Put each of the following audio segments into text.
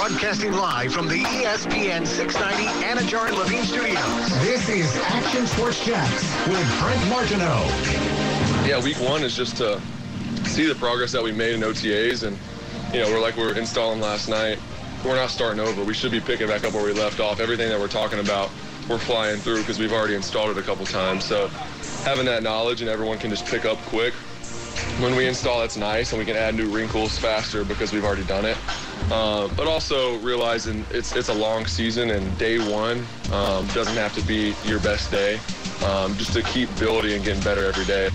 Broadcasting live from the ESPN 690 Anajar and Levine Studios. This is Action Sports Jacks with Brent Martineau. Yeah, week one is just to see the progress that we made in OTAs. And, we're installing last night. We're not starting over. We should be picking back up where we left off. Everything that we're talking about, we're flying through because we've already installed it a couple times. So having that knowledge and everyone can just pick up quick. When we install, that's nice, and we can add new wrinkles faster because we've already done it. But also realizing it's a long season, and day one doesn't have to be your best day. Just to keep building and getting better every day.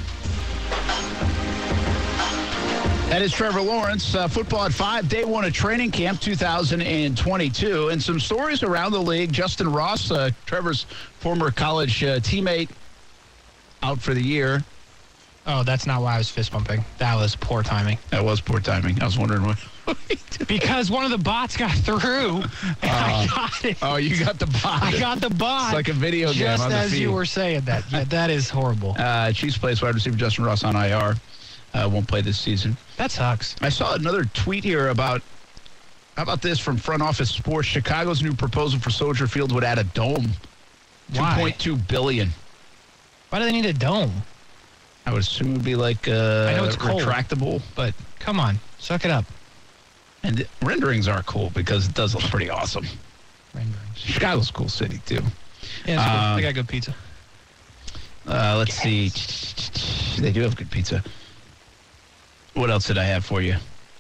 That is Trevor Lawrence, football at 5, day one of training camp 2022. And some stories around the league. Justin Ross, Trevor's former college teammate, out for the year. Oh, that's not why I was fist pumping. That was poor timing. That was poor timing. I was wondering what. Because one of the bots got through, and I got it. Oh, you got the bot. I got the bot. It's like a video game just on the as feed. you were saying that. Yeah, that is horrible. Chiefs plays wide receiver Justin Ross on IR. Won't play this season. That sucks. I saw another tweet here about, how about this from Front Office Sports? Chicago's new proposal for Soldier Field would add a dome. Why? $2.2 billion. Why do they need a dome? I would assume it would be like I know it's cold, retractable. but come on, suck it up. And the renderings are cool because it does look pretty awesome. Renderings. Chicago's a cool city, too. Yeah, it's cool. They got good pizza. Let's see. They do have good pizza. What else did I have for you?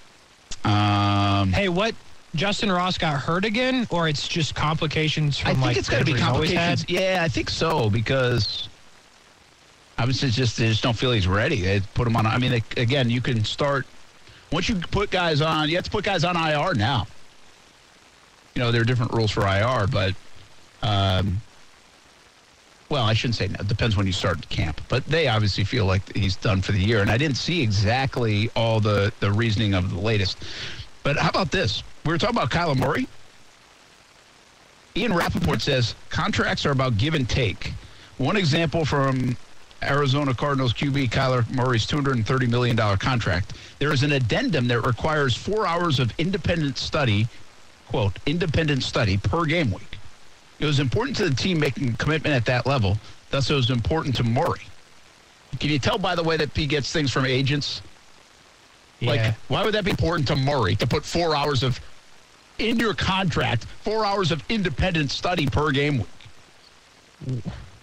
Hey, what? Justin Ross got hurt again, or it's just complications from, I think it's got to be complications. Yeah, I think so, because obviously they just don't feel he's ready. They put him on. I mean, again, you can start. Once you put guys on, you have to put guys on IR now. There are different rules for IR, but, well, I shouldn't say no. It depends when you start camp. But they obviously feel like he's done for the year. And I didn't see exactly all the reasoning of the latest. But how about this? We were talking about Kyler Murray. Ian Rappaport says contracts are about give and take. One example from Arizona Cardinals QB Kyler Murray's $230 million contract. There is an addendum that requires 4 hours of independent study, quote, independent study per game week. It was important to the team making a commitment at that level. Thus, it was important to Murray. Can you tell by the way that he gets things from agents? Yeah. Like, why would that be important to Murray to put 4 hours of, in your contract, 4 hours of independent study per game week?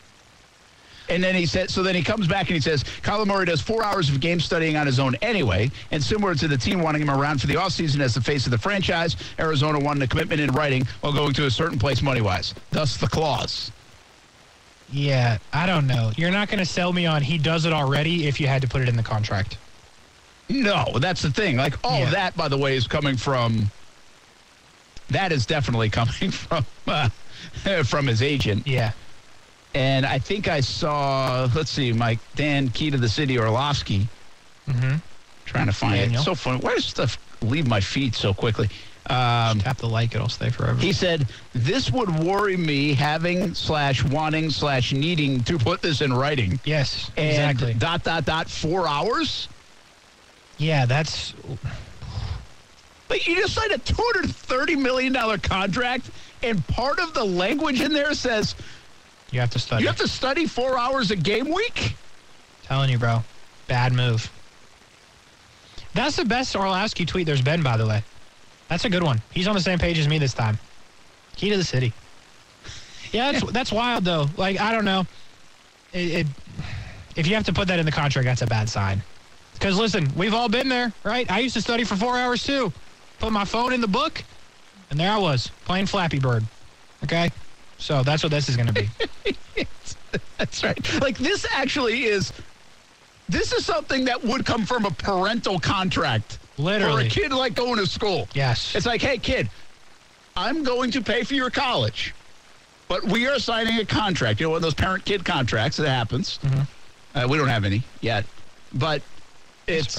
And then he said, so then he comes back and he says, Kyler Murray does 4 hours of game studying on his own anyway. And similar to the team wanting him around for the offseason as the face of the franchise, Arizona wanted a commitment in writing while going to a certain place money-wise. Thus the clause. Yeah, I don't know. You're not going to sell me on he does it already if you had to put it in the contract. No, that's the thing. Like, all of that, by the way, is coming from, that is definitely coming from his agent. Yeah. And I think I saw, let's see, Mike, Dan Key to the City Orlovsky. Mm-hmm. Trying to find it. It's so funny. Why does stuff leave my feed so quickly? Just tap the like, it'll stay forever. He said, this would worry me having/wanting/needing to put this in writing. Yes, and exactly. 4 hours? Yeah, that's... But you just signed a $230 million contract, and part of the language in there says... You have to study. You have to study 4 hours a game week? Telling you, bro. Bad move. That's the best Orlovsky tweet there's been, by the way. That's a good one. He's on the same page as me this time. Key to the city. Yeah, that's wild, though. Like, I don't know. If you have to put that in the contract, that's a bad sign. Because, listen, we've all been there, right? I used to study for 4 hours, too. Put my phone in the book, and there I was, playing Flappy Bird. Okay? So that's what this is going to be. That's right. Like, this is something that would come from a parental contract. Literally. For a kid, like, going to school. Yes. It's like, hey, kid, I'm going to pay for your college, but we are signing a contract. You know, one of those parent-kid contracts that happens. Mm-hmm. We don't have any yet, but it's...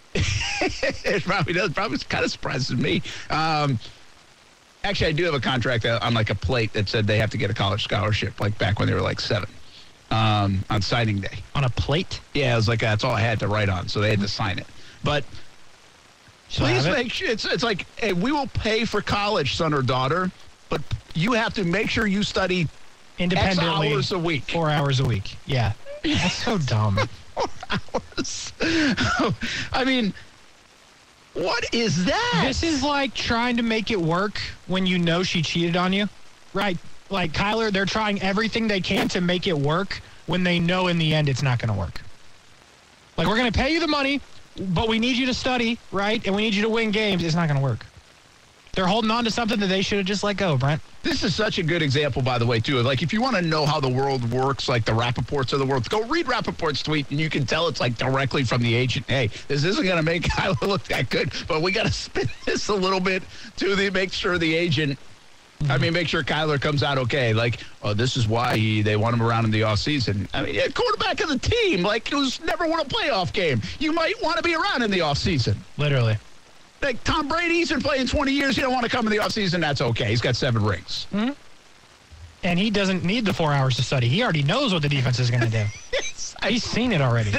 It probably does. Probably kind of surprises me. Actually, I do have a contract on like a plate that said they have to get a college scholarship, like back when they were like 7, on signing day. On a plate? Yeah, it was like that's all I had to write on, so they had to sign it. But She'll Please have it. make sure it's like, hey, we will pay for college, son or daughter, but you have to make sure you study Independently. X hours a week. 4 hours a week. Yeah. That's so dumb. 4 hours. I mean, what is that? This is like trying to make it work when you know she cheated on you, right? Like Kyler, they're trying everything they can to make it work when they know in the end it's not going to work. Like, we're going to pay you the money, but we need you to study, right? And we need you to win games. It's not going to work. They're holding on to something that they should have just let go, Brent. This is such a good example, by the way, too. Like, if you want to know how the world works, like the Rappaports of the world, go read Rappaport's tweet, and you can tell it's like directly from the agent. Hey, this isn't going to make Kyler look that good, but we got to spin this a little bit to make sure the agent, make sure Kyler comes out okay. Like, oh, this is why they want him around in the offseason. I mean, quarterback of the team, like, who's never won a playoff game. You might want to be around in the offseason. Literally. Like, Tom Brady's been playing 20 years. He don't want to come in the offseason. That's okay. He's got 7 rings. Mm-hmm. And he doesn't need the 4 hours to study. He already knows what the defense is going to do. He's seen it already.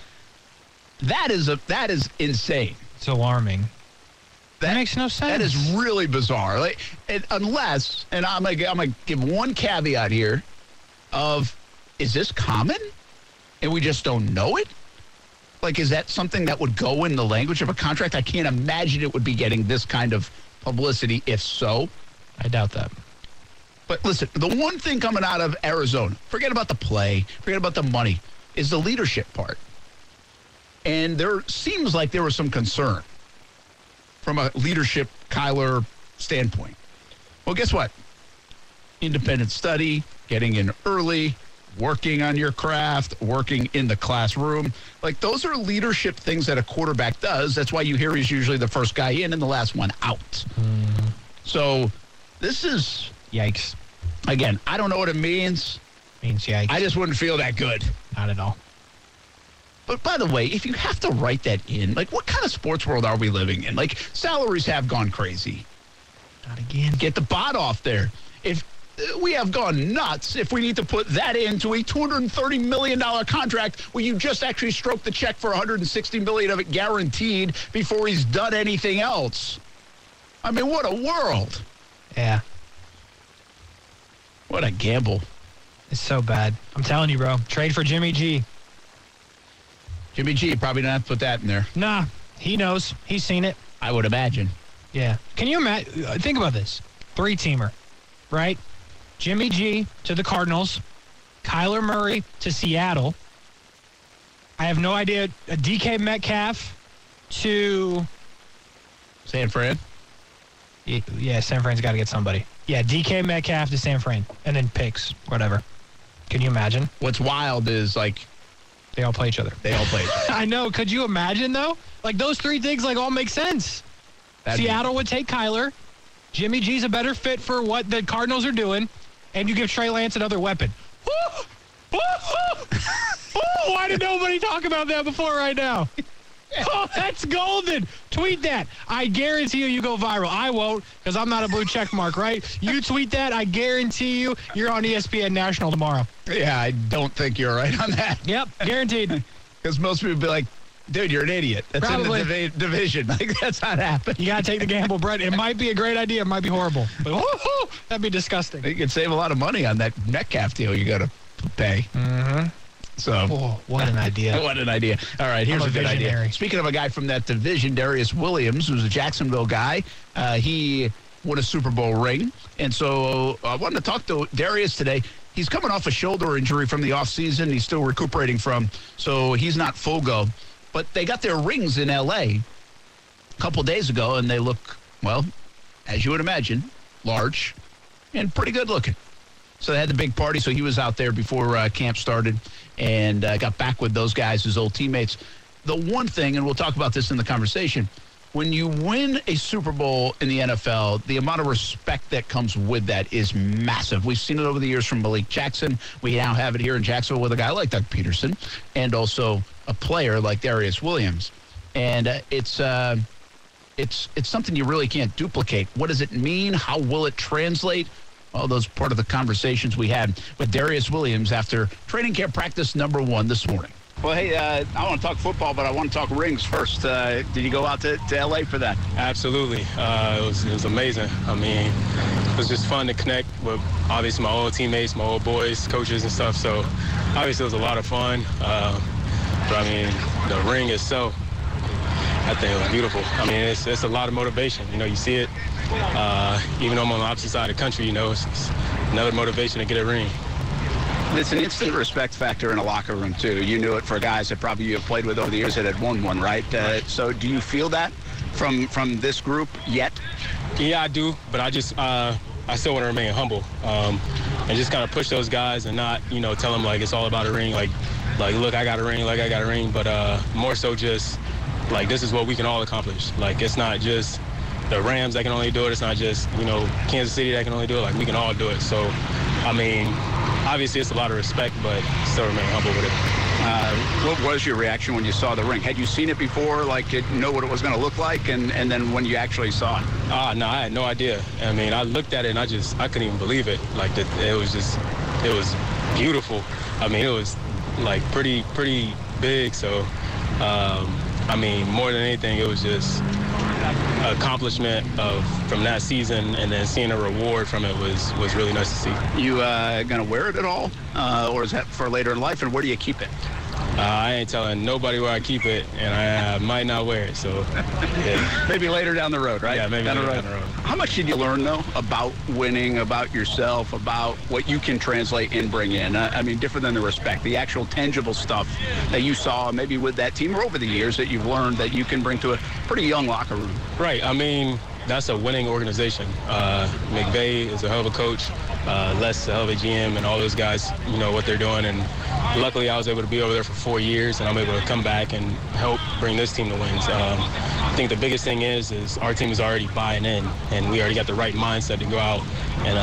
That is insane. It's alarming. That makes no sense. That is really bizarre. Like, unless, and I'm gonna give one caveat here, is this common, and we just don't know it? Like, is that something that would go in the language of a contract? I can't imagine it would be getting this kind of publicity. If so, I doubt that. But listen, the one thing coming out of Arizona, forget about the play, forget about the money, is the leadership part. And there seems like there was some concern from a leadership Kyler standpoint. Well, guess what? Independent study, getting in early, working on your craft, working in the classroom. Like, those are leadership things that a quarterback does. That's why you hear he's usually the first guy in and the last one out. So this is... Yikes. Again, I don't know what it means. Means yikes. I just wouldn't feel that good. Not at all. But by the way, if you have to write that in, like, what kind of sports world are we living in? Like, salaries have gone crazy. Not again. Get the bot off there. If we have gone nuts if we need to put that into a $230 million contract where you just actually stroke the check for $160 million of it guaranteed before he's done anything else. I mean, what a world. Yeah. What a gamble. It's so bad. I'm telling you, bro. Trade for Jimmy G. Jimmy G probably not put that in there. Nah. He knows. He's seen it. I would imagine. Yeah. Can you imagine? Think about this. 3-teamer, right? Jimmy G to the Cardinals. Kyler Murray to Seattle. I have no idea. A DK Metcalf to... San Fran? Yeah, San Fran's got to get somebody. Yeah, DK Metcalf to San Fran. And then picks, whatever. Can you imagine? What's wild is, like... They all play each other. I know. Could you imagine, though? Like, those 3 things, like, all make sense. Seattle would take Kyler. Jimmy G's a better fit for what the Cardinals are doing. And you give Trey Lance another weapon. Why did nobody talk about that before right now? Oh, that's golden. Tweet that. I guarantee you go viral. I won't, because I'm not a blue check mark, right? You tweet that, I guarantee you're on ESPN National tomorrow. Yeah, I don't think you're right on that. Yep, guaranteed. Because most people would be like, dude, you're an idiot. That's Probably. in the division. Like, that's not happening. You got to take the gamble, Brett. It might be a great idea. It might be horrible. But that'd be disgusting. You could save a lot of money on that Metcalf deal you got to pay. Mm-hmm. So, what an idea. What an idea. All right, here's a good idea. Speaking of a guy from that division, Darius Williams, who's a Jacksonville guy, he won a Super Bowl ring. And so I wanted to talk to Darius today. He's coming off a shoulder injury from the offseason. He's still recuperating from, so he's not full go. But they got their rings in L.A. a couple days ago, and they look, well, as you would imagine, large and pretty good looking. So they had the big party, so he was out there before camp started and got back with those guys, his old teammates. The one thing, and we'll talk about this in the conversation, when you win a Super Bowl in the NFL, the amount of respect that comes with that is massive. We've seen it over the years from Malik Jackson. We now have it here in Jacksonville with a guy like Doug Peterson and also a player like Darius Williams. And it's something you really can't duplicate. What does it mean? How will it translate? Well, those are part of the conversations we had with Darius Williams after training camp practice number 1 this morning. Well, hey, I want to talk football, but I want to talk rings first. Did you go out to L.A. for that? Absolutely. It was amazing. I mean, it was just fun to connect with, obviously, my old teammates, my old boys, coaches and stuff. So, obviously, it was a lot of fun. But, I mean, the ring itself, I think it was beautiful. I mean, it's a lot of motivation. You know, you see it. Even though I'm on the opposite side of the country, you know, it's another motivation to get a ring. It's an instant respect factor in a locker room, too. You knew it for guys that probably you have played with over the years that had won one, right? So do you feel that from this group yet? Yeah, I do, but I still want to remain humble and just kind of push those guys and not, you know, tell them, like, it's all about a ring, like look, I got a ring, but more so just, like, this is what we can all accomplish. Like, it's not just the Rams that can only do it. It's not just, you know, Kansas City that can only do it. Like, we can all do it. So, I mean, obviously it's a lot of respect, but still remain humble with it. What was your reaction when you saw the ring? Had you seen it before, like, you know what it was going to look like, and then when you actually saw it? No, I had no idea. I mean, I looked at it and I couldn't even believe it. Like, it was beautiful. I mean, it was, like, pretty big. So, I mean, more than anything, it was just accomplishment from that season, and then seeing a reward from it was really nice to see. You gonna wear it at all, or is that for later in life? And where do you keep it? I ain't telling nobody where I keep it, and I might not wear it. So yeah. Maybe later down the road, right? Yeah, maybe down the road. How much did you learn though about winning, about yourself, about what you can translate and bring in? I mean, different than the respect, the actual tangible stuff that you saw maybe with that team or over the years that you've learned that you can bring to a pretty young locker room. Right. I mean, that's a winning organization. McVay is a hell of a coach. Les, a hell of a GM, and all those guys, you know what they're doing. And luckily, I was able to be over there for 4 years, and I'm able to come back and help bring this team to wins. I think the biggest thing is our team is already buying in, and we already got the right mindset to go out and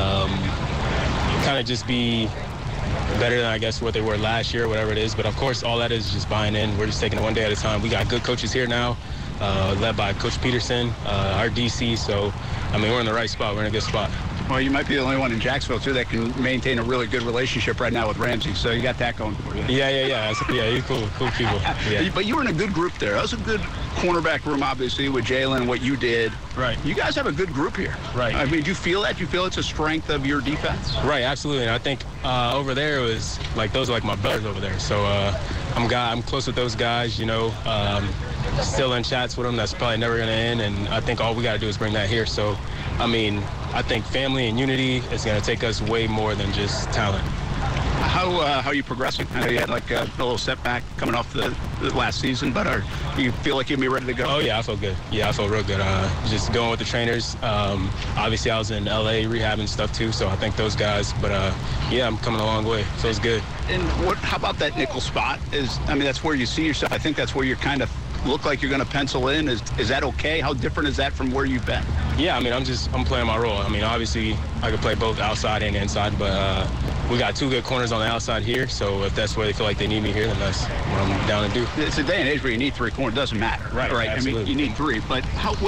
kind of just be better than, I guess, what they were last year, whatever it is. But, of course, all that is just buying in. We're just taking it one day at a time. We got good coaches here now, led by Coach Peterson, our DC. So, I mean, we're in the right spot. We're in a good spot. Well, you might be the only one in Jacksonville, too, that can maintain a really good relationship right now with Ramsey. So you got that going for you. Yeah, he's cool people. Yeah. But you were in a good group there. That was a good cornerback room, obviously, with Jalen, what you did. Right. You guys have a good group here. Right. I mean, do you feel that? Do you feel it's a strength of your defense? Right, absolutely. And I think over there it was, like, those are like my brothers over there. So I'm close with those guys, you know. Still in chats with them. That's probably never going to end. And I think all we got to do is bring that here. So, I mean, I think family and unity is going to take us way more than just talent. How are you progressing? I know you had like a little setback coming off the last season, but you feel like you'll be ready to go? Oh, yeah, I feel good. Yeah, I feel real good. Just going with the trainers. Obviously, I was in L.A. rehabbing stuff, too, so I thank those guys. But, yeah, I'm coming a long way. Feels good. And how about that nickel spot? That's where you see yourself. I think that's where you're kind of look like you're going to pencil in. Is that okay? How different is that from where you've been? Yeah, I mean, I'm playing my role. I mean, obviously, I could play both outside and inside, but we got two good corners on the outside here, so if that's where they feel like they need me here, then that's what I'm down to do. It's a day and age where you need three corners. It doesn't matter. Right. Absolutely. I mean, you need three, but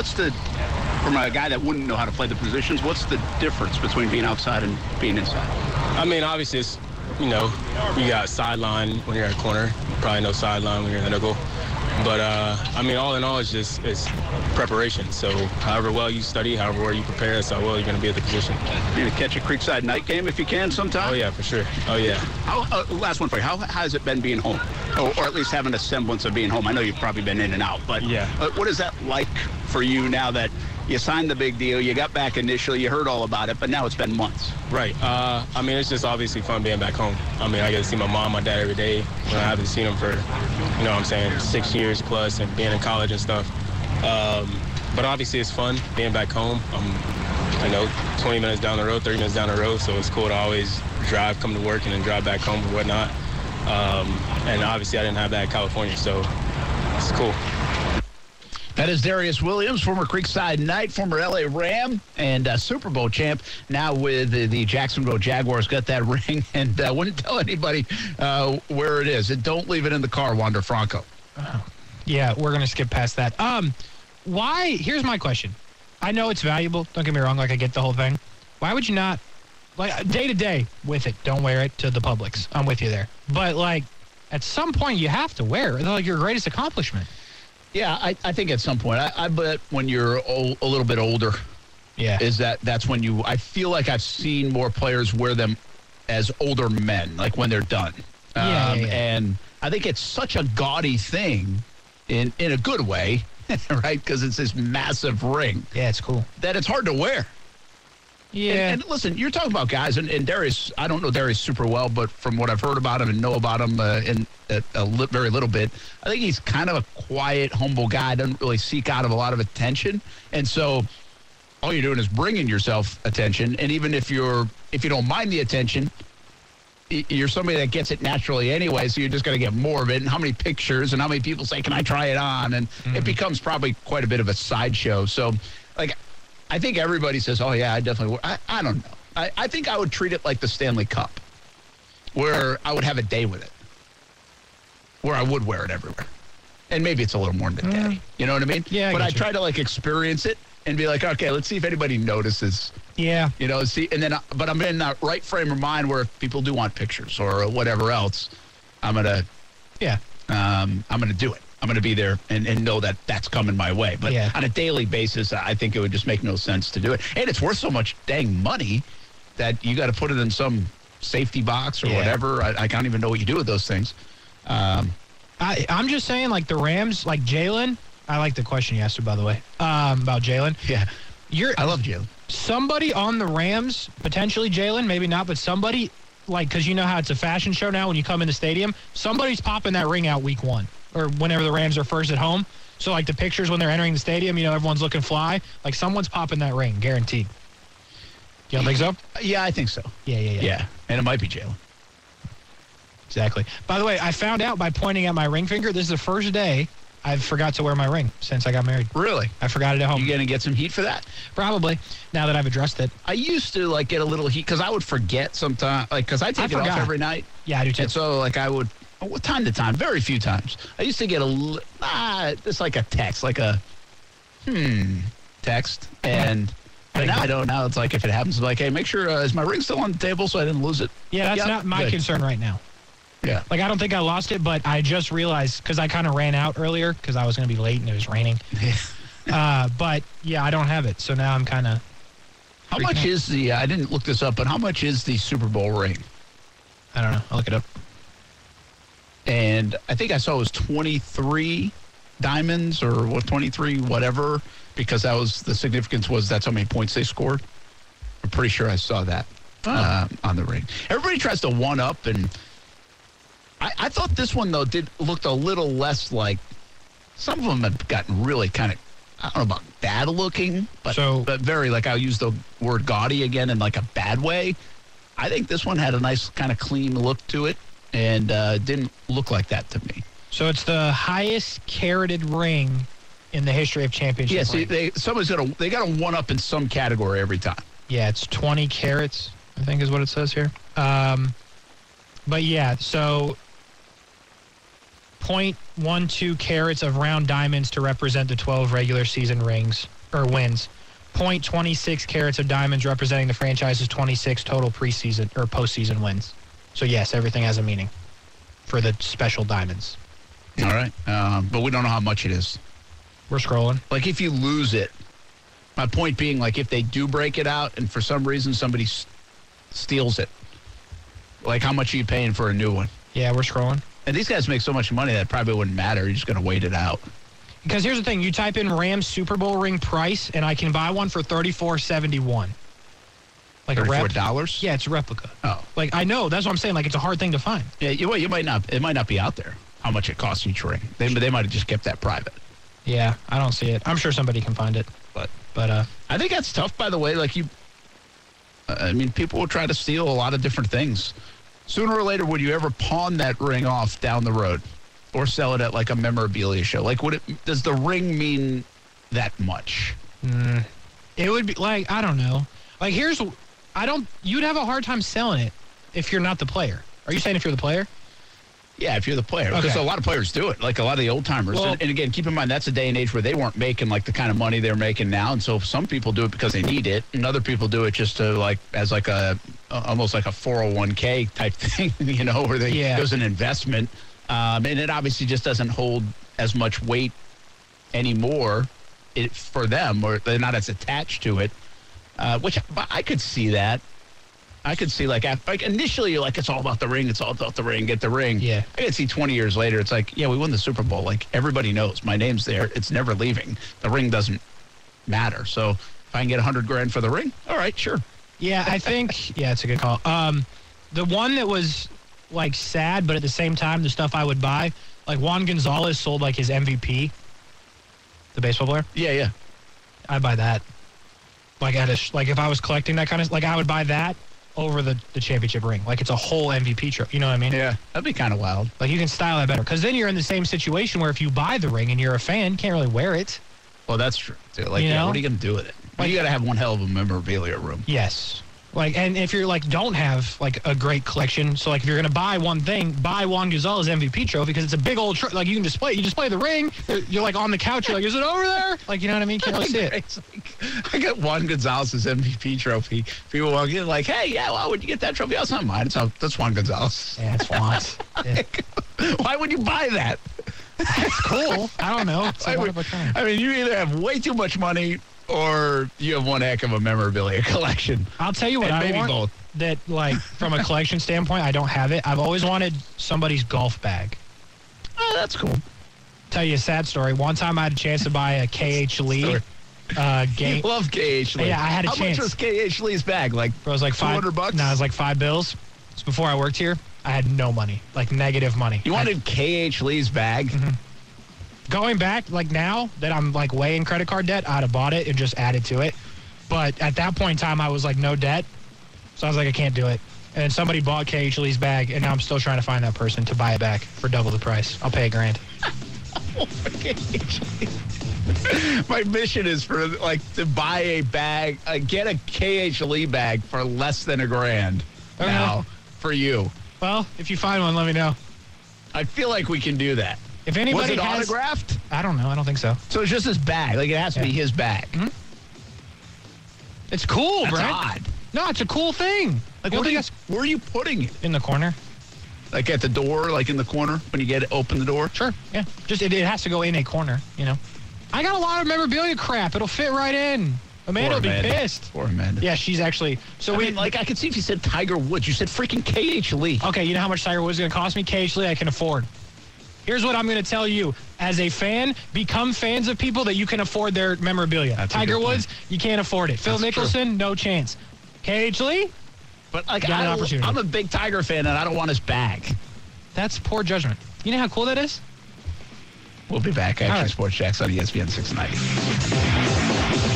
from a guy that wouldn't know how to play the positions, what's the difference between being outside and being inside? I mean, obviously, it's, you know, you got sideline when you're at corner. You probably know sideline when you're in the nickel. But, I mean, all in all, it's preparation. So however well you study, however well you prepare, that's how well you're going to be at the position. You're going to catch a Creekside night game if you can sometime? Oh, yeah, for sure. Oh, yeah. Last one for you. How has it been being home? Or at least having a semblance of being home? I know you've probably been in and out, but yeah. What is that like for you now that you signed the big deal, you got back initially, you heard all about it, but now it's been months? Right. I mean, it's just obviously fun being back home. I mean, I get to see my mom, my dad every day. I haven't seen them for, you know what I'm saying, 6 years plus and being in college and stuff. But obviously it's fun being back home. I'm, 20 minutes down the road, 30 minutes down the road, so it's cool to always come to work and then drive back home and whatnot. And obviously I didn't have that in California, so it's cool. That is Darius Williams, former Creekside Knight, former L.A. Ram, and Super Bowl champ, now with the Jacksonville Jaguars. Got that ring, and wouldn't tell anybody where it is. And don't leave it in the car, Wander Franco. Yeah, we're going to skip past that. Why? Here's my question. I know it's valuable. Don't get me wrong. Like, I get the whole thing. Why would you not, like, day to day with it, don't wear it to the Publix. I'm with you there. But, like, At some point, you have to wear it. It's like your greatest accomplishment. Yeah, I think at some point. I bet when you're a little bit older, Yeah. that's when I feel like I've seen more players wear them as older men, like when they're done. Yeah. And I think it's such a gaudy thing in a good way, right? Because it's this massive ring Yeah, it's cool. that it's hard to wear. Yeah. And listen, you're talking about guys, and Darius, I don't know Darius super well, but from what I've heard about him and know about him very little bit, I think he's kind of a quiet, humble guy, doesn't really seek out of a lot of attention. And so all you're doing is bringing yourself attention. And even if you don't mind the attention, you're somebody that gets it naturally anyway, so you're just going to get more of it. And how many pictures and how many people say, can I try it on? And it becomes probably quite a bit of a sideshow. So, like, I think everybody says, oh, yeah, I definitely would. I don't know. I think I would treat it like the Stanley Cup, where I would have a day with it, where I would wear it everywhere. And maybe it's a little more than a day. You know what I mean? Yeah, But I get you. try to, like, experience it and be like, okay, let's see if anybody notices. Yeah. You know, but I'm in that right frame of mind where if people do want pictures or whatever else, I'm going to do it. I'm going to be there and know that that's coming my way. But Yeah. on a daily basis, I think it would just make no sense to do it. And it's worth so much dang money that you got to put it in some safety box or Yeah. whatever. I can't even know what you do with those things. I'm just saying, like, the Rams, like Jalen. I like the question you asked, by the way, about Jalen. Yeah. You're I love Jalen. somebody on the Rams, potentially Jalen, maybe not, but somebody, like, because you know how it's a fashion show now when you come in the stadium, somebody's popping that ring out week 1 or whenever the Rams are first at home. So, like, the pictures when they're entering the stadium, you know, everyone's looking fly. Like, someone's popping that ring, guaranteed. You don't think so? Yeah, I think so. Yeah. Yeah. And it might be Jalen. Exactly. By the way, I found out by pointing at my ring finger, this is the first day I forgot to wear my ring since I got married. Really? I forgot it at home. You going to get some heat for that? Probably, now that I've addressed it. I used to, like, get a little heat because I would forget sometimes, like, because I take it off forgot. every night. Yeah, I do too. And so, like, I would, time to time, very few times, I used to get just like a text, like a, text. And but now I don't. Now it's like, if it happens, it's like, hey, make sure, is my ring still on the table so I didn't lose it? Yeah, that's Yep, not my good. concern right now. Yeah. Like, I don't think I lost it, but I just realized, because I kind of ran out earlier because I was going to be late and it was raining. But, yeah, I don't have it. So now I'm kind of... How much is I didn't look this up, but how much is the Super Bowl ring? I don't know. I'll look it up. And I think I saw it was 23 diamonds or 23 whatever, because that was the significance was that's how many points they scored. I'm pretty sure I saw that on the ring. Everybody tries to one up, and I thought this one though looked a little less like. Some of them have gotten really kind of, I don't know about bad looking, but very, like, I'll use the word gaudy again in like a bad way. I think this one had a nice kind of clean look to it, and didn't look like that to me. So it's the highest carroted ring in the history of championship. Yeah, see, rings. they got to one up in some category every time. Yeah, it's 20 carats, I think is what it says here. But yeah, so 0.12 carats of round diamonds to represent the 12 regular season rings or wins. 0.26 carats of diamonds representing the franchise's 26 total preseason or postseason wins. So yes, everything has a meaning for the special diamonds. All right, but we don't know how much it is. We're scrolling. Like, if you lose it, my point being, like, if they do break it out and for some reason somebody steals it, like, how much are you paying for a new one? Yeah, we're scrolling. And these guys make so much money that it probably wouldn't matter. You're just going to wait it out. Because here's the thing, you type in Rams Super Bowl ring price, and I can buy one for $34.71. Like a rep. $34? Yeah, it's a replica. Oh. Like, I know, that's what I'm saying. Like, it's a hard thing to find. Yeah, it might not be out there, how much it costs each ring. They might have just kept that private. Yeah, I don't see it. I'm sure somebody can find it. But I think that's tough, by the way. Like, I mean, people will try to steal a lot of different things. Sooner or later, would you ever pawn that ring off down the road or sell it at, like, a memorabilia show? Like, does the ring mean that much? it would be like, I don't know. Like, you'd have a hard time selling it if you're not the player. Are you saying if you're the player? Yeah, if you're the player. Because Okay. a lot of players do it, like a lot of the old timers. Well- And again, keep in mind, that's a day and age where they weren't making, like, the kind of money they're making now. And so some people do it because they need it, and other people do it just to, like, as like almost like a 401k type thing, where Yeah. there's an investment. And it obviously just doesn't hold as much weight anymore for them, or they're not as attached to it, which I could see that. I could see, like initially you're like, it's all about the ring. It's all about the ring. Get the ring. Yeah. I could see 20 years later, it's like, yeah, we won the Super Bowl. Like, everybody knows my name's there. It's never leaving. The ring doesn't matter. So if I can get $100,000 for the ring, all right, sure. Yeah, I think, it's a good call. The one that was, like, sad, but at the same time, the stuff I would buy, like Juan Gonzalez sold, like, his MVP, the baseball player. Yeah. I'd buy that. Like, if I was collecting that kind of, like, I would buy that over the championship ring. Like, it's a whole MVP trophy. You know what I mean? Yeah, that'd be kind of wild. Like, you can style that better. Because then you're in the same situation where if you buy the ring and you're a fan, you can't really wear it. Well, that's true, too. Like, You know? what are you going to do with it? Like, you got to have one hell of a memorabilia room. Yes. Like, and if you're, like, don't have, like, a great collection, so, like, if you're going to buy one thing, buy Juan Gonzalez MVP trophy because it's a big old like, you can display the ring, you're, like, on the couch, you're like, is it over there? Like, you know what I mean? Can't really see it. It's like, I got Juan Gonzalez's MVP trophy. People walk in like, hey, yeah, why would you get that trophy? Oh, it's not mine. That's Juan Gonzalez. Yeah, it's Juan's. Yeah. Why would you buy that? It's cool. I don't know. It's like one of a kind. I mean, you either have way too much money or you have one heck of a memorabilia collection. I'll tell you what And I maybe want. both. That, like, from a collection standpoint, I don't have it. I've always wanted somebody's golf bag. Oh, that's cool. Tell you a sad story. One time I had a chance to buy a K.H. Lee game. Love K.H. Lee. Yeah, I had a How chance. much was K.H. Lee's bag? Like, It was like $200? No, it was like $5. It's before I worked here. I had no money, like negative money. you wanted K.H. Lee's bag? Going back, like now that I'm like way in credit card debt, I'd have bought it and just added to it. But at that point in time, I was like no debt. So I was like, I can't do it. And somebody bought K.H. Lee's bag, and now I'm still trying to find that person to buy it back for double the price. I'll pay $1,000. My mission is for, like, to buy a bag, get a K.H. Lee bag for less than $1,000 Okay. now for you. Well, if you find one, let me know. I feel like we can do that. If anybody Was it has, autographed? I don't know. I don't think so. So it's just his bag. Like, it has to be his bag. It's cool, That's Brent. odd. No, it's a cool thing. Like, You don't think where are you putting it? in the corner? Like at the door, like in the corner when you open the door? Sure. Yeah. Just it has to go in a corner. You know. I got a lot of memorabilia crap. It'll fit right in. Amanda will be pissed. Poor Amanda. Yeah, she's actually. So I could see if you said Tiger Woods. You said freaking K.H. Lee. Okay, you know how much Tiger Woods is going to cost me? K.H. Lee, I can afford. Here's what I'm going to tell you. As a fan, become fans of people that you can afford their memorabilia. That's a Tiger good point. Woods, you can't afford it. Phil That's Mickelson, no chance. K.H. Lee, But like, Got an opportunity. I'm a big Tiger fan, and I don't want his bag. that's poor judgment. You know how cool that is? We'll be back. All Action right. Sports Jacks on ESPN 690.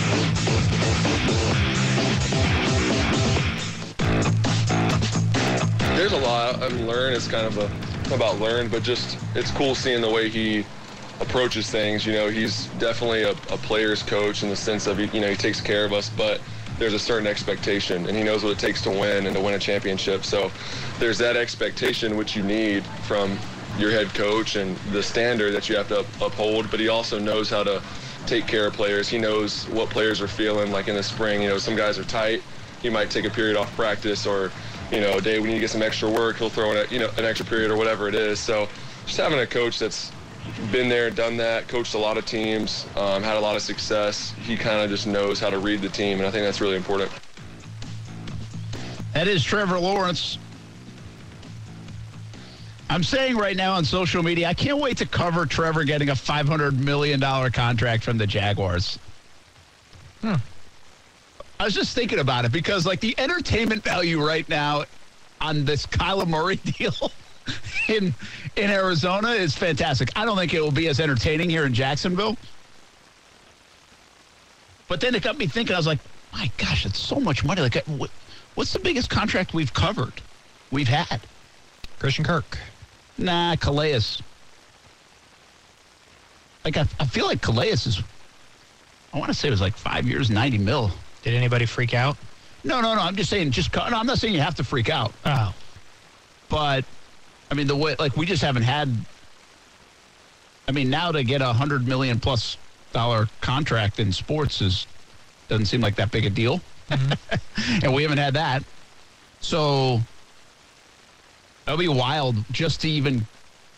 There's a lot. I mean, Learn is kind of about Learn, but just it's cool seeing the way he approaches things. You know, he's definitely a player's coach in the sense of, you know, he takes care of us, but there's a certain expectation, and he knows what it takes to win and to win a championship. So there's that expectation which you need from your head coach and the standard that you have to uphold, but he also knows how to take care of players. He knows what players are feeling. Like in the spring, you know, some guys are tight. He might take a period off practice, or, you know, a day we need to get some extra work, he'll throw in an extra period or whatever it is. So just having a coach that's been there, done that, coached a lot of teams, had a lot of success. He kind of just knows how to read the team, and I think that's really important. That is Trevor Lawrence. I'm saying right now on social media, I can't wait to cover Trevor getting a $500 million contract from the Jaguars. I was just thinking about it because, like, the entertainment value right now on this Kyler Murray deal in Arizona is fantastic. I don't think it will be as entertaining here in Jacksonville. But then it got me thinking. I was like, my gosh, it's so much money. Like, what's the biggest contract we've had? Christian Kirk. Nah, Calais. Like, I feel like Calais is, I want to say it was like 5 years, 90 mil. Did anybody freak out? No. I'm just saying, I'm not saying you have to freak out. Oh. But, I mean, the way, like, we just haven't had, I mean, now to get $100 million plus contract in sports doesn't seem like that big a deal. And we haven't had that. So, that'll be wild just to even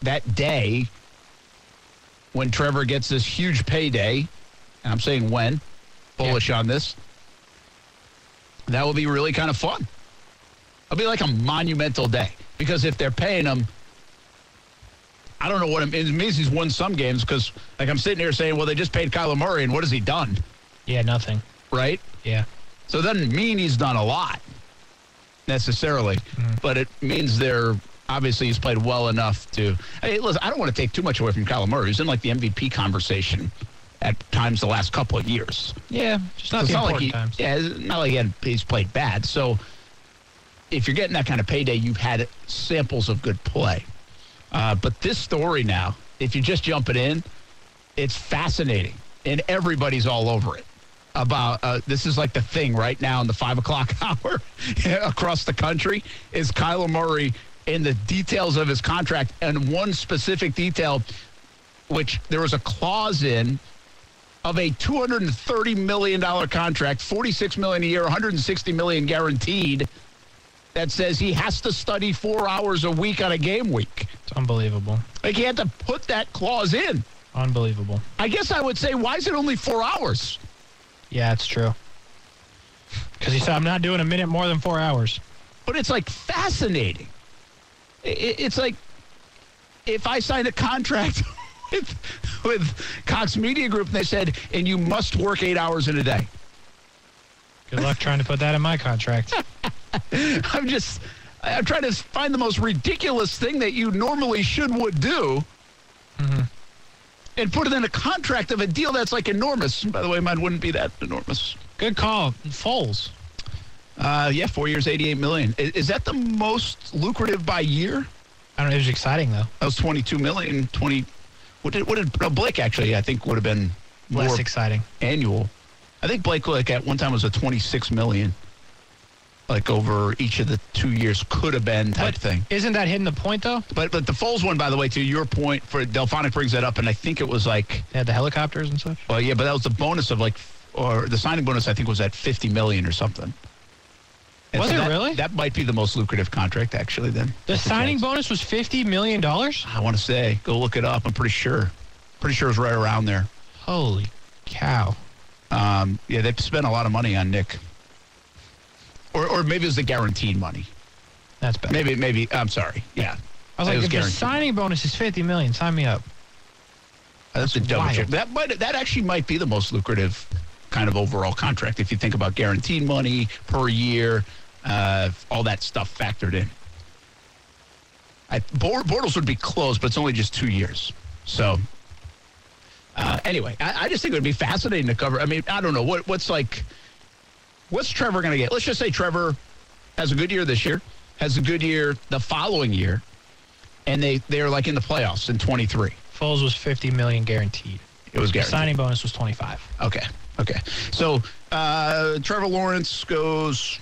that day when Trevor gets this huge payday, and I'm saying when, bullish on this, that will be really kind of fun. It'll be like a monumental day because if they're paying him, I don't know what it means. It means he's won some games because, like, I'm sitting here saying, well, they just paid Kyler Murray, and what has he done? Yeah, nothing. Right? Yeah. So it doesn't mean he's done a lot necessarily, but it means obviously he's played well enough to. Hey, listen, I don't want to take too much away from Kyler Murray. He's in like the MVP conversation at times the last couple of years. Yeah, just not So the it's important times. Yeah, it's not like he's played bad. So if you're getting that kind of payday, you've had samples of good play. But this story now, if you just jump it in, it's fascinating, and everybody's all over it. About this is like the thing right now in the 5 o'clock hour across the country is Kyler Murray and the details of his contract, and one specific detail, which there was a clause in of a $230 million contract, $46 million a year, $160 million guaranteed, that says he has to study 4 hours a week on a game week. It's unbelievable. Like, he had to put that clause in. Unbelievable. I guess I would say, why is it only 4 hours? Yeah, it's true. Because he said, I'm not doing a minute more than 4 hours. But it's like fascinating. It's like if I signed a contract with Cox Media Group and they said, and you must work 8 hours in a day. Good luck trying to put that in my contract. I'm trying to find the most ridiculous thing that you normally would do and put it in a contract of a deal that's like enormous. By the way, mine wouldn't be that enormous. Good call. Foles. Yeah, 4 years, $88 million. Is that the most lucrative by year? I don't know. It was exciting, though. That was $22 million. Blake actually, I think, would have been Less more exciting. annual. I think Blake, like, at one time was a $26 million. Like, over each of the 2 years could have been type thing. Isn't that hitting the point, though? But the Foles one, by the way, to your point, for Delphonic brings that up, and I think it was like, They had the helicopters and such? well, yeah, but that was the bonus of or the signing bonus, I think, was at $50 million or something. And Was so it really? That might be the most lucrative contract, actually, then. The signing bonus was $50 million? I want to say, go look it up. I'm pretty sure. Pretty sure it's right around there. Holy cow. Yeah, they've spent a lot of money on Nick. Or maybe it was the guaranteed money. That's better. Maybe. I'm sorry. Yeah. I was It like, was if the guaranteed. signing bonus is $50 million, sign me up. That's a double check. That actually might be the most lucrative kind of overall contract if you think about guaranteed money per year, all that stuff factored in. Bortles would be close, but it's only just 2 years. So anyway, I just think it would be fascinating to cover. I mean, I don't know what's Trevor going to get? Let's just say Trevor has a good year this year, has a good year the following year, and they're like in the playoffs in 23. Foles was $50 million guaranteed. It was The guaranteed. signing bonus was $25. Okay. So Trevor Lawrence goes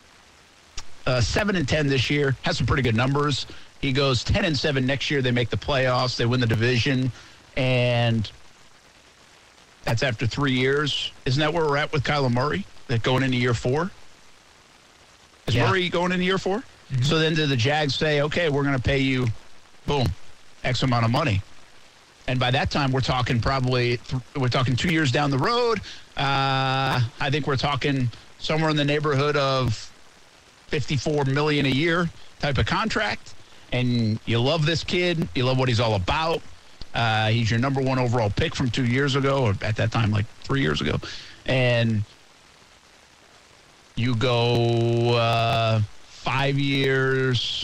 7-10 this year. Has some pretty good numbers. He goes 10-7 next year. They make the playoffs. They win the division, and that's after 3 years. Isn't that where we're at with Kyler Murray? That going into year 4? Is Murray going into year 4? Mm-hmm. So then do the Jags say, okay, we're going to pay you, boom, X amount of money? And by that time, we're talking probably, we're talking 2 years down the road. I think we're talking somewhere in the neighborhood of $54 million a year type of contract. And you love this kid. You love what he's all about. He's your number 1 overall pick from 2 years ago, or at that time, like 3 years ago. And you go 5 years,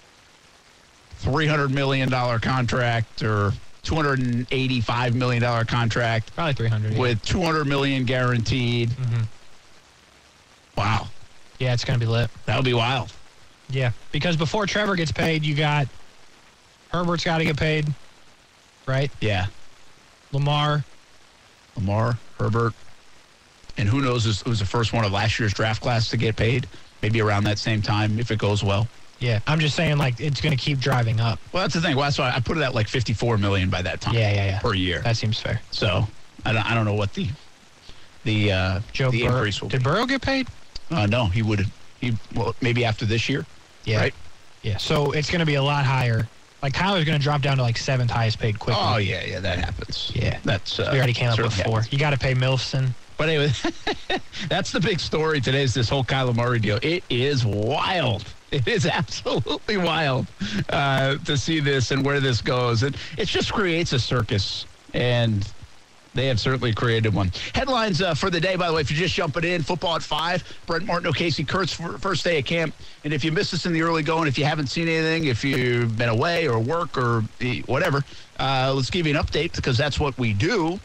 $300 million contract, or $285 million contract. Probably 300. With $200 million guaranteed. Mm-hmm. Wow. Yeah, it's going to be lit. That would be wild. Yeah, because before Trevor gets paid, you got Herbert's got to get paid, right? Yeah. Lamar, Herbert. And who knows who's the first one of last year's draft class to get paid? Maybe around that same time if it goes well. Yeah, I'm just saying, like, it's going to keep driving up. Well, that's the thing. Well, that's why I put it at like $54 million by that time. Yeah. Per year. That seems fair. So I don't know what the increase will be. Did Burrow get paid? No, well, maybe after this year. Yeah. Right? Yeah, so it's going to be a lot higher Like, Kyler's going to drop down to, like, 7th highest paid quickly. Oh, yeah, that happens. Yeah. That's we already came up with 4. happens. You got to pay Milson. But anyway, that's the big story today is this whole Kyler Murray deal. It is wild. It is absolutely wild to see this and where this goes. And it just creates a circus, and they have certainly created one. Headlines for the day, by the way, if you're just jumping in, football at 5, Brent Martineau, Casey Kurtz, first day of camp. And if you missed us in the early going, if you haven't seen anything, if you've been away or work or whatever, let's give you an update because that's what we do.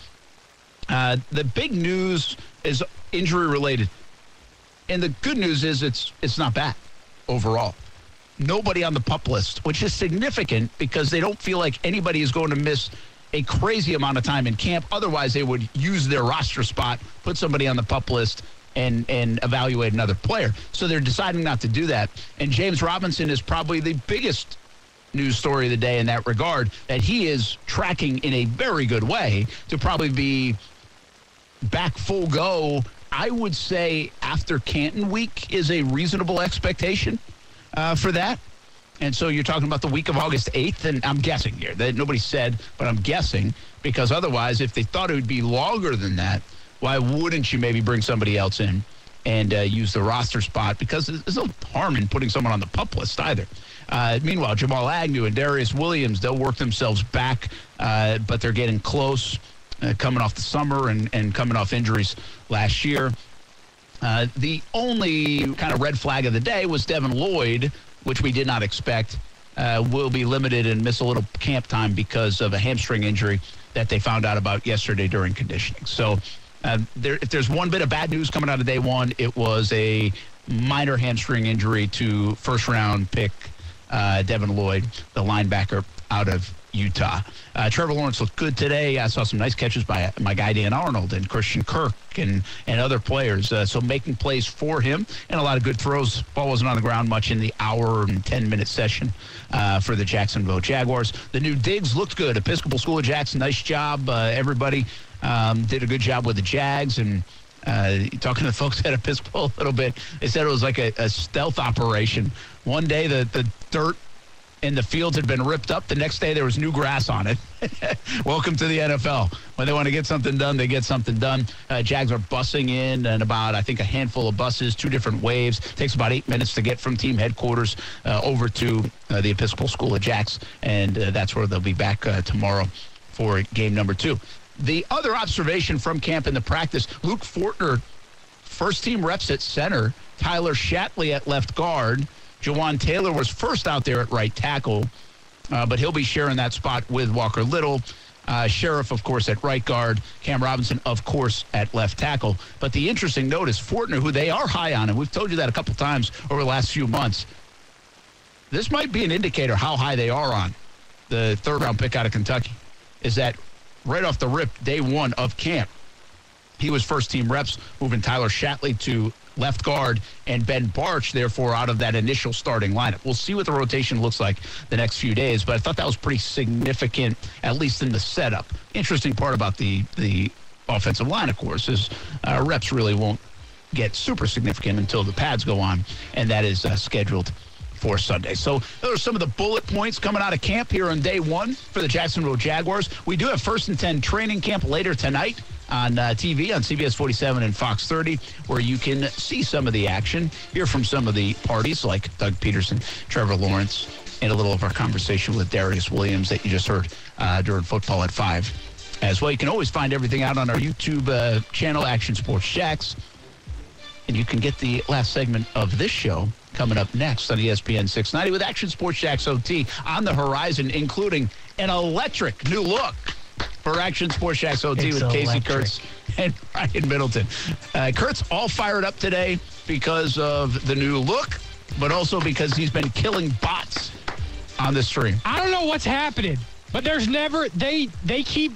The big news is injury-related. And the good news is it's not bad overall. Nobody on the PUP list, which is significant because they don't feel like anybody is going to miss a crazy amount of time in camp. Otherwise, they would use their roster spot, put somebody on the PUP list, and evaluate another player. So they're deciding not to do that. And James Robinson is probably the biggest news story of the day in that regard, that he is tracking in a very good way to probably be back full go. I would say after Canton week is a reasonable expectation for that. And so you're talking about the week of August 8th, and I'm guessing here. That nobody said, but I'm guessing, because otherwise, if they thought it would be longer than that, why wouldn't you maybe bring somebody else in and use the roster spot? Because there's no harm in putting someone on the PUP list either. Meanwhile, Jamal Agnew and Darius Williams, they'll work themselves back, but they're getting close, coming off the summer and coming off injuries last year. The only kind of red flag of the day was Devin Lloyd, which we did not expect, will be limited and miss a little camp time because of a hamstring injury that they found out about yesterday during conditioning. So if there's one bit of bad news coming out of day one, it was a minor hamstring injury to first-round pick Devin Lloyd, the linebacker out of Utah. Trevor Lawrence looked good today. I saw some nice catches by my guy Dan Arnold and Christian Kirk and other players. So making plays for him and a lot of good throws. Ball wasn't on the ground much in the hour and 10-minute session for the Jacksonville Jaguars. The new Diggs looked good. Episcopal School of Jackson, nice job. Everybody did a good job with the Jags. And talking to the folks at Episcopal a little bit, they said it was like a stealth operation. One day the dirt in the fields had been ripped up. The next day there was new grass on it. Welcome to the NFL. When they want to get something done, they get something done. Jags are busing in and about, I think, a handful of buses, 2 different waves. Takes about 8 minutes to get from team headquarters over to the Episcopal School of Jacks, and that's where they'll be back tomorrow for game number 2. The other observation from camp in the practice, Luke Fortner, first-team reps at center, Tyler Shatley at left guard. Jawan Taylor was first out there at right tackle, but he'll be sharing that spot with Walker Little. Sheriff, of course, at right guard. Cam Robinson, of course, at left tackle. But the interesting note is Fortner, who they are high on, and we've told you that a couple times over the last few months. This might be an indicator how high they are on the third-round pick out of Kentucky, is that right off the rip, day one of camp, he was first-team reps, moving Tyler Shatley to left guard, and Ben Barch, therefore, out of that initial starting lineup. We'll see what the rotation looks like the next few days, but I thought that was pretty significant, at least in the setup. Interesting part about the offensive line, of course, is reps really won't get super significant until the pads go on, and that is scheduled for Sunday. So those are some of the bullet points coming out of camp here on day one for the Jacksonville Jaguars. We do have 1st and 10 training camp later tonight on TV on CBS 47 and Fox 30, where you can see some of the action, hear from some of the parties like Doug Peterson, Trevor Lawrence, and a little of our conversation with Darius Williams that you just heard during Football at 5 as well. You can always find everything out on our YouTube channel, Action Sports Jacks. And you can get the last segment of this show coming up next on ESPN 690 with Action Sports Jacks OT on the horizon, including an electric new look for Action Sports Jacks OT with Casey Kurtz and Ryan Middleton. Kurtz all fired up today because of the new look, but also because he's been killing bots on the stream. I don't know what's happening, but there's never, they keep,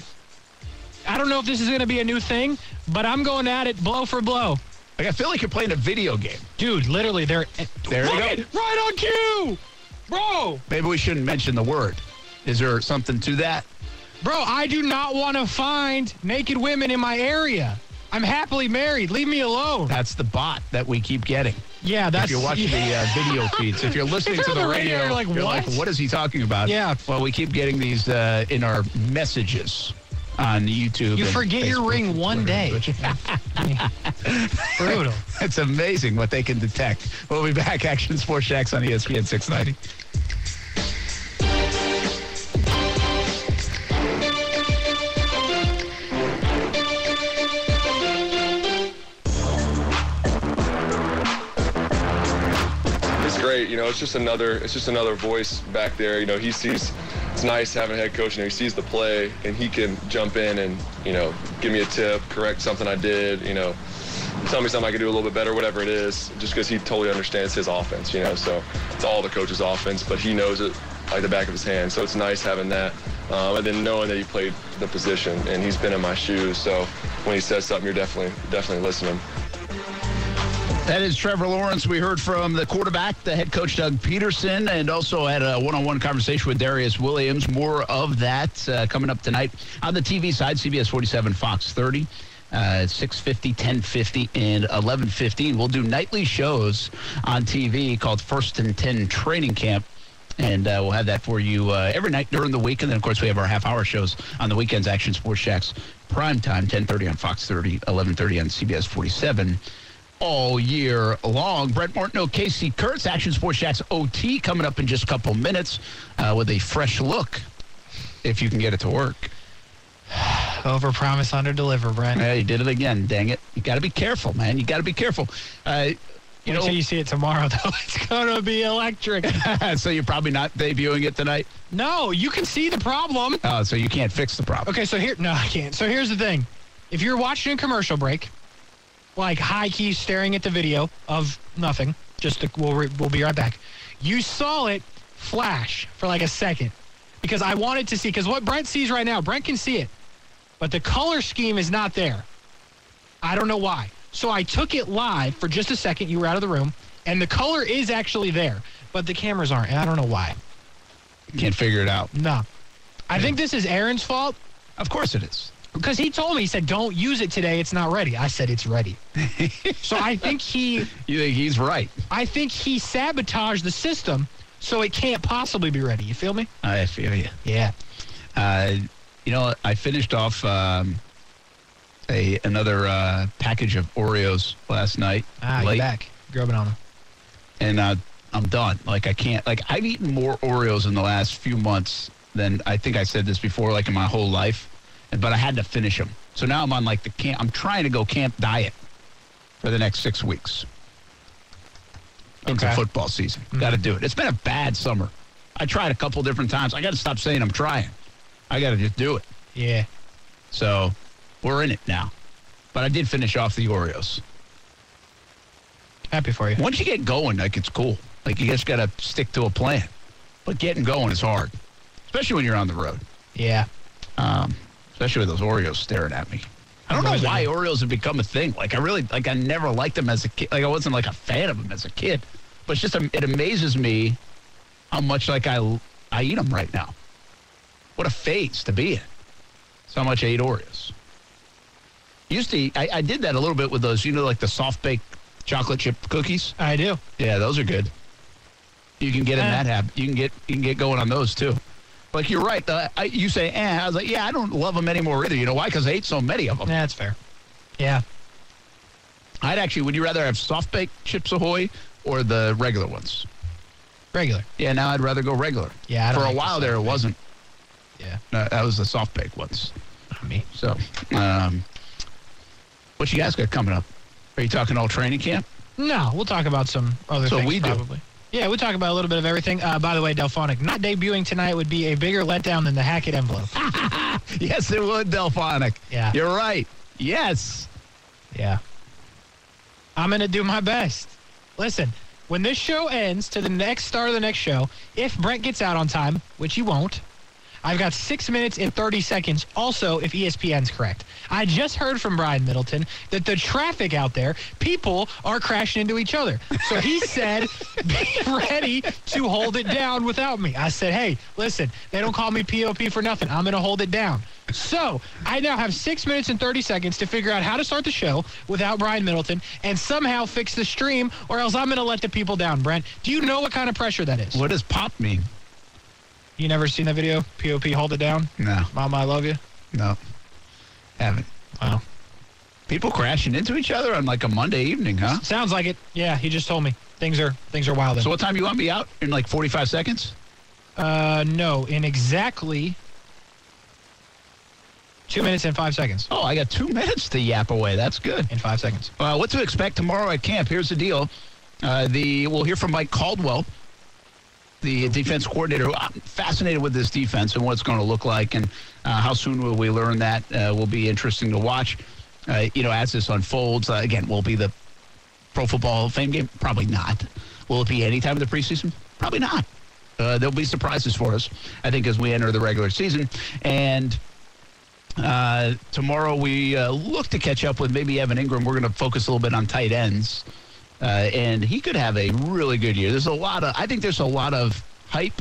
I don't know if this is going to be a new thing, but I'm going at it blow for blow. Like, I feel like you're playing a video game. Dude, literally, there you go. Right on cue! Bro! Maybe we shouldn't mention the word. Is there something to that? Bro, I do not want to find naked women in my area. I'm happily married. Leave me alone. That's the bot that we keep getting. Yeah, that's... If you're watching the video feeds. If you're listening to the radio, you're like, what is he talking about? Yeah. Well, we keep getting these in our messages on YouTube. You and forget your Facebook ring and one Twitter. day. Brutal. It's amazing what they can detect. We'll be back. Action Sports Shacks on ESPN 690. Great, it's just another voice back there. He sees, it's nice having a head coach. He sees the play and he can jump in and give me a tip, correct something I did. Tell me something I can do a little bit better, whatever it is. Just because he totally understands his offense. So it's all the coach's offense, but he knows it like the back of his hand. So it's nice having that, and then knowing that he played the position and he's been in my shoes. So when he says something, you're definitely listening. That is Trevor Lawrence. We heard from the quarterback, the head coach, Doug Peterson, and also had a one-on-one conversation with Darius Williams. More of that coming up tonight. On the TV side, CBS 47, Fox 30, 6:50, 10:50, and 11:15. We'll do nightly shows on TV called First and 10 Training Camp. And we'll have that for you every night during the week. And then, of course, we have our half-hour shows on the weekends, Action Sports Shacks, prime time, 10:30 on Fox 30, 11:30 on CBS 47. All year long. Brent Martineau, Casey Kurtz, Action Sports Shacks OT coming up in just a couple minutes with a fresh look, if you can get it to work. Overpromise, underdeliver, Brent. Yeah, you did it again, dang it. You got to be careful, man. You got to be careful. Wait till you see it tomorrow, though. It's going to be electric. So you're probably not debuting it tonight? No, you can see the problem. Oh, so you can't fix the problem. Okay, no, I can't. So here's the thing. If you're watching a commercial break, like high key staring at the video of nothing, we'll be right back. You saw it flash for like a second because I wanted to see, because what Brent sees right now, Brent can see it, but the color scheme is not there. I don't know why. So I took it live for just a second. You were out of the room, and the color is actually there, but the cameras aren't, and I don't know why. Can't figure it out. No. I think this is Aaron's fault. Of course it is. Because he told me, he said, don't use it today. It's not ready. I said, it's ready. So I think You think he's right? I think he sabotaged the system so it can't possibly be ready. You feel me? I feel you. Yeah. I finished off another package of Oreos last night. You're back. Grubbing on them. And I'm done. Like, I can't. Like, I've eaten more Oreos in the last few months than I think I said this before, like in my whole life. But I had to finish them. So now I'm on like the camp. I'm trying to go camp diet for the next 6 weeks into football season. Got to do it. It's been a bad summer. I tried a couple different times. I got to stop saying I'm trying. I got to just do it. Yeah. So we're in it now. But I did finish off the Oreos. Happy for you. Once you get going, like, it's cool. Like, you just got to stick to a plan. But getting going is hard, especially when you're on the road. Yeah. Especially with those Oreos staring at me. I don't know why Oreos have become a thing. Like, I never liked them as a kid. Like, I wasn't like a fan of them as a kid. But it's just, it amazes me how much like I eat them right now. What a phase to be in. So much I eat Oreos. Used to eat, I did that a little bit with those, like the soft baked chocolate chip cookies. I do. Yeah, those are good. You can get in that habit. You can get going on those too. Like, you're right. You say, I was like, yeah, I don't love them anymore either. You know why? Because I ate so many of them. Yeah, that's fair. Yeah. Would you rather have soft-baked Chips Ahoy or the regular ones? Regular. Yeah, now I'd rather go regular. Yeah, I don't For a like while there, it wasn't. Yeah. That was the soft-baked ones. Not me. So, what you guys got coming up? Are you talking all training camp? No, we'll talk about some other things we probably. Yeah, we'll talk about a little bit of everything. By the way, Delphonic, not debuting tonight would be a bigger letdown than the Hackett envelope. Yes, it would, Delphonic. Yeah. You're right. Yes. Yeah. I'm going to do my best. Listen, when this show ends to the next start of the next show, if Brent gets out on time, which he won't, I've got 6 minutes and 30 seconds also if ESPN's correct. I just heard from Brian Middleton that the traffic out there, people are crashing into each other. So he said, be ready to hold it down without me. I said, hey, listen, they don't call me POP for nothing. I'm going to hold it down. So I now have 6 minutes and 30 seconds to figure out how to start the show without Brian Middleton and somehow fix the stream, or else I'm going to let the people down, Brent. Do you know what kind of pressure that is? What does pop mean? You never seen that video? POP, hold it down? No. Mama, I love you? No. Haven't. Wow. People crashing into each other on like a Monday evening, huh? Sounds like it. Yeah, he just told me. Things are wild. So what time you want me out? In like 45 seconds? No, in exactly 2 minutes and 5 seconds. Oh, I got 2 minutes to yap away. That's good. In 5 seconds. What to expect tomorrow at camp? Here's the deal. We'll hear from Mike Caldwell, the defense coordinator, who I'm fascinated with this defense and what it's going to look like, and how soon will we learn that will be interesting to watch. As this unfolds, again, will it be the Pro Football Hall of Fame game? Probably not. Will it be any time in the preseason? Probably not. There'll be surprises for us, I think, as we enter the regular season. And tomorrow we look to catch up with maybe Evan Ingram. We're going to focus a little bit on tight ends. And he could have a really good year. I think there's a lot of hype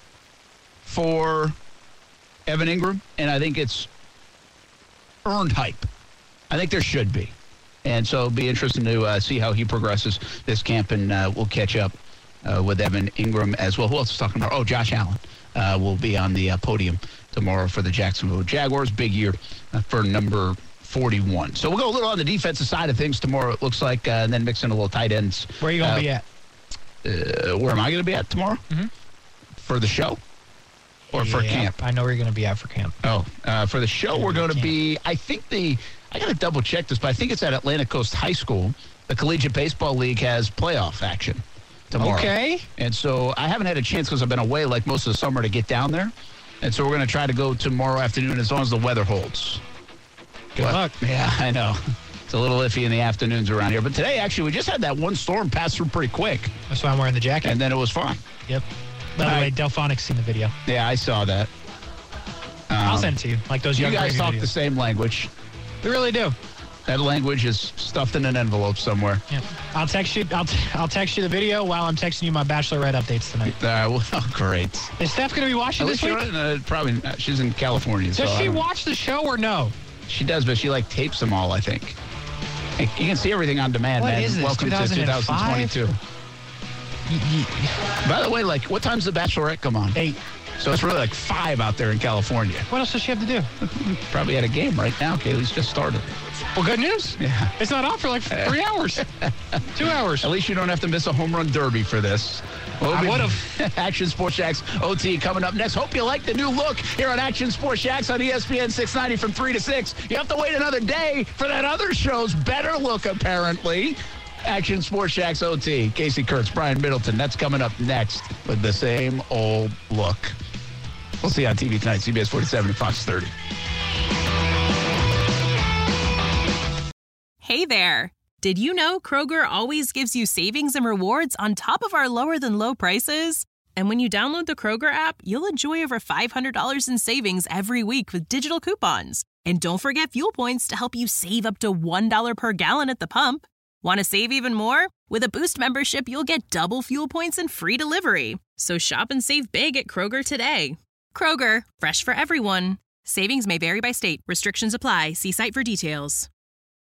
for Evan Ingram, and I think it's earned hype. I think there should be. And so it'll be interesting to see how he progresses this camp, and we'll catch up with Evan Ingram as well. Who else is talking about? Oh, Josh Allen will be on the podium tomorrow for the Jacksonville Jaguars. Big year for number 41. So we'll go a little on the defensive side of things tomorrow, it looks like, and then mix in a little tight ends. Where are you going to be at? Where am I going to be at tomorrow? Mm-hmm. For the show? Or for camp? I know where you're going to be at for camp. Oh, for the show, we're going to be, I got to double check this, but I think it's at Atlantic Coast High School. The Collegiate Baseball League has playoff action tomorrow. Okay. And so I haven't had a chance because I've been away like most of the summer to get down there. And so we're going to try to go tomorrow afternoon as long as the weather holds. Good luck. Yeah, I know. It's a little iffy in the afternoons around here. But today, actually, we just had that one storm pass through pretty quick. That's why I'm wearing the jacket. And then it was fine. Yep. By the way, Delphonic's seen the video. Yeah, I saw that. I'll send it to you. Like those young You guys talk videos. the same language. We really do. That language is stuffed in an envelope somewhere. Yeah. I'll text you the video while I'm texting you my Bachelorette updates tonight. Well, great. Is Steph going to be watching this week? Probably not. She's in California. Does she watch the show or no? She does, but she tapes them all, I think. You can see everything on demand, what man. Is this, Welcome 2005? to 2022. By the way, what time's the Bachelorette come on? 8. So it's really 5 out there in California. What else does she have to do? Probably at a game right now. Kaylee's just started. Well, good news. Yeah. It's not on for 3 hours. 2 hours. At least you don't have to miss a home run derby for this. I would have. Action Sports Jacks OT coming up next. Hope you like the new look here on Action Sports Jacks on ESPN 690 from 3 to 6. You have to wait another day for that other show's better look, apparently. Action Sports Jacks OT. Casey Kurtz, Brian Middleton. That's coming up next with the same old look. We'll see you on TV tonight, CBS 47 and Fox 30. Hey there. Did you know Kroger always gives you savings and rewards on top of our lower-than-low prices? And when you download the Kroger app, you'll enjoy over $500 in savings every week with digital coupons. And don't forget fuel points to help you save up to $1 per gallon at the pump. Want to save even more? With a Boost membership, you'll get double fuel points and free delivery. So shop and save big at Kroger today. Kroger, fresh for everyone. Savings may vary by state. Restrictions apply. See site for details.